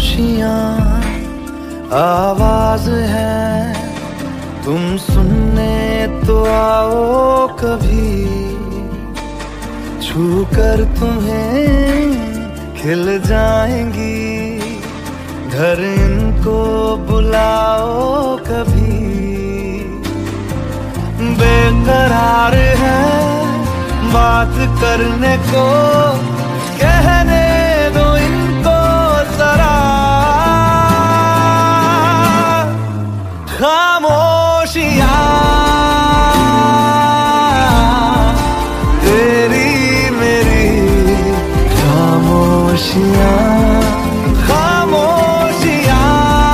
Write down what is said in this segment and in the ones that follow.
खामोशियाँ आवाज है, तुम सुनने तो आओ कभी, छू कर तुम्हें खिल जाएंगी, घर इनको बुलाओ कभी। बेकरार है बात करने को, कहने दो इनको जरा, खामोशियाँ तेरी मेरी खामोशियाँ, खामोशियाँ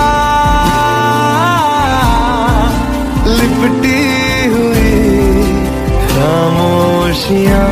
लिपटी हुई खामोशियाँ।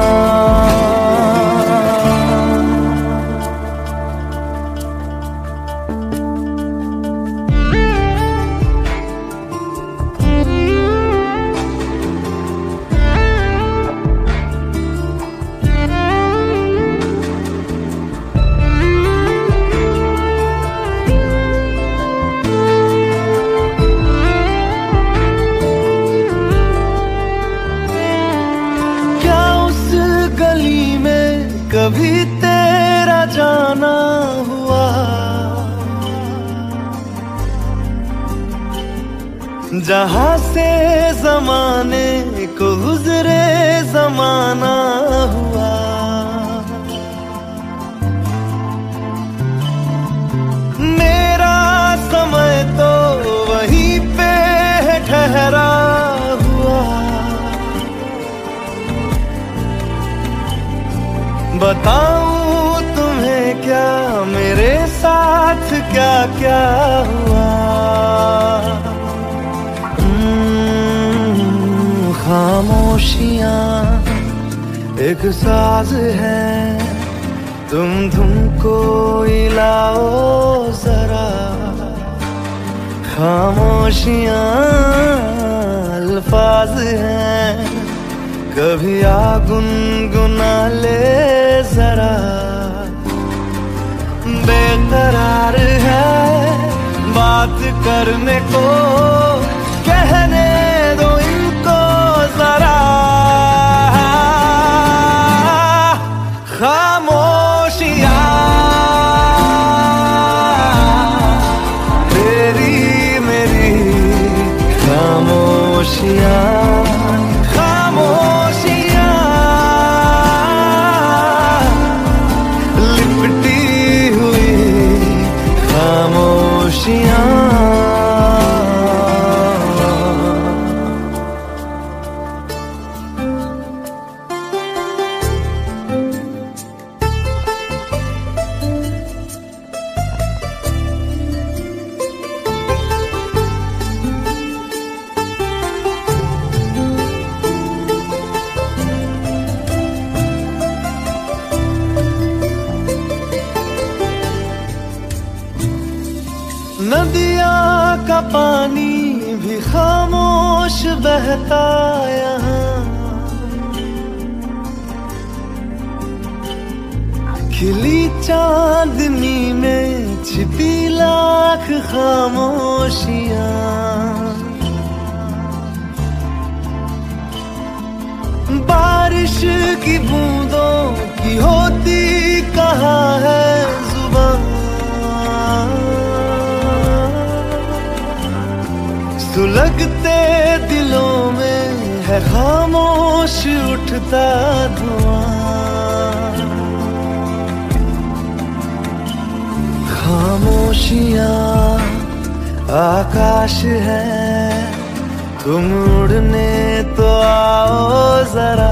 कभी तेरा जाना हुआ, जहां से जमाने को गुजरे जमाना हुआ। मेरा समय तो वहीं पे ठहरा हुआ, बताऊं तुम्हें क्या मेरे साथ क्या क्या हुआ। खामोशियाँ एक साज है, तुम धुन को हिलाओ जरा, खामोशियाँ अल्फाज हैं, कभी आ गुनगुना ले जरा। बेकरार है बात करने को, कहने दो इनको जरा, खामोशियाँ तेरी मेरी खामोशियाँ, नदिया का पानी भी खामोश बहता यहाँ, खिली चांदनी में छिपी लाख खामोशियाँ। बारिश की बूंदों की होती कहाँ है जुबान, सुलगते दिलों में है खामोश उठता धुआं। खामोशियाँ आकाश है, तुम उड़ने तो आओ जरा,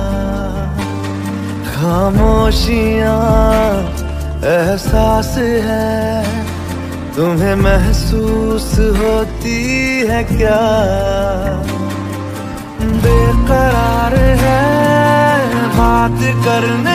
खामोशियाँ एहसास है, तुम्हें महसूस होती है क्या। बेकरार है बात करने